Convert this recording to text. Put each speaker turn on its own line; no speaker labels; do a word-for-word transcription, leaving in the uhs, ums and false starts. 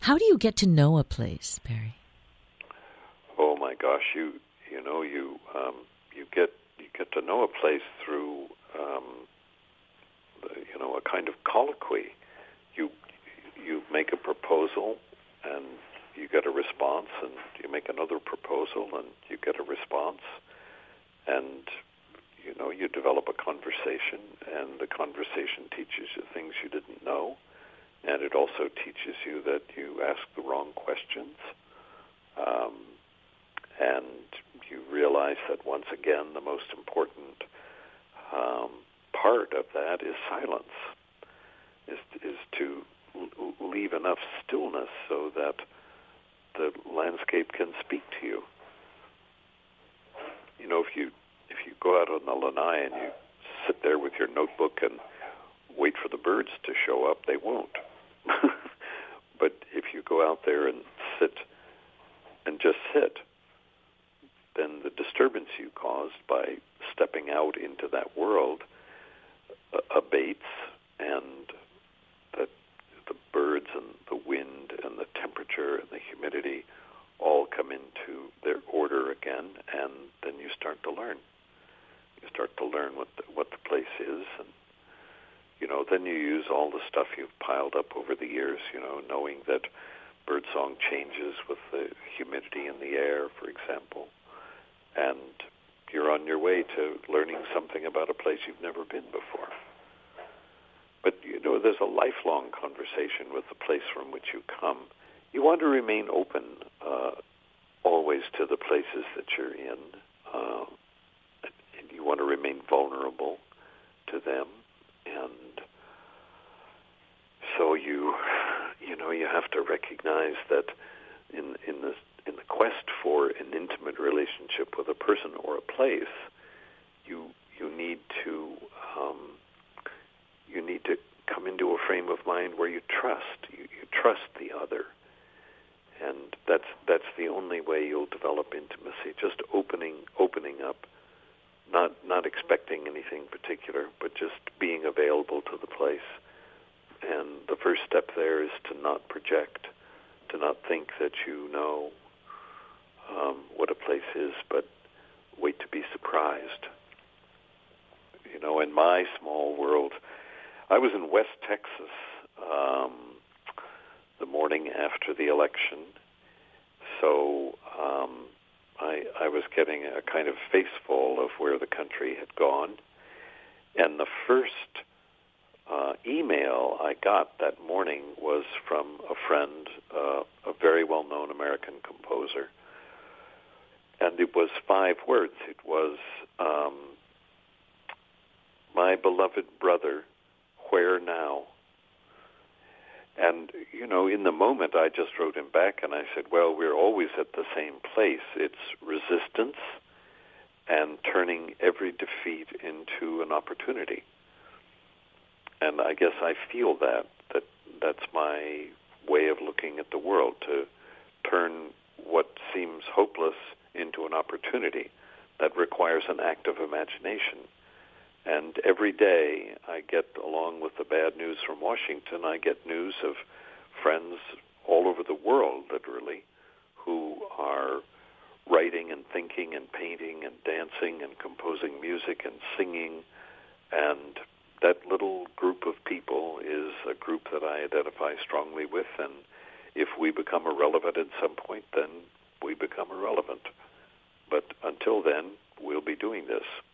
How do you get to know a place, Barry?
Oh my gosh, you you know you um, you get you get to know a place through um, the, you know a kind of colloquy. You you make a proposal and you get a response, and you make another proposal and you get a response, and you know you develop a conversation, and the conversation teaches you things you didn't know, and it also teaches you that you ask the wrong questions. Um, and you realize that once again the most important um, part of that is silence, is, is to l- leave enough stillness so that the landscape can speak to you. You know, if you if you go out on the lanai and you sit there with your notebook and wait for the birds to show up, they won't. But if you go out there and sit and just sit, then the disturbance you caused by stepping out into that world uh, abates, and that the birds and the wind and the temperature and the humidity all come into their order again, and then you start to learn. You start to learn what the, what the place is, and you know, then you use all the stuff you've piled up over the years, you know, knowing that birdsong changes with the humidity in the air, for example, and you're on your way to learning something about a place you've never been before. But, you know, there's a lifelong conversation with the place from which you come. You want to remain open uh, always to the places that you're in, uh, and you want to remain vulnerable to them. And so you, you know, you have to recognize that in in the in the quest for an intimate relationship with a person or a place, you you need to um, you need to come into a frame of mind where you trust you, you trust the other, and that's that's the only way you'll develop intimacy. Just opening opening up. Not not expecting anything particular, but just being available to the place. And the first step there is to not project, to not think that you know um, what a place is, but wait to be surprised. You know, in my small world, I was in West Texas um, the morning after the election, so um, I, I was getting a kind of faceful of where the country had gone. And the first uh, email I got that morning was from a friend, uh, a very well-known American composer. And it was five words. It was, um, "My beloved brother, where now?" And, you know, in the moment, I just wrote him back and I said, well, we're always at the same place. It's resistance and turning every defeat into an opportunity. And I guess I feel that, that that's my way of looking at the world, to turn what seems hopeless into an opportunity. That requires an act of imagination. And every day I get, along with the bad news from Washington, I get news of friends all over the world, literally, who are writing and thinking and painting and dancing and composing music and singing. And that little group of people is a group that I identify strongly with. And if we become irrelevant at some point, then we become irrelevant. But until then, we'll be doing this.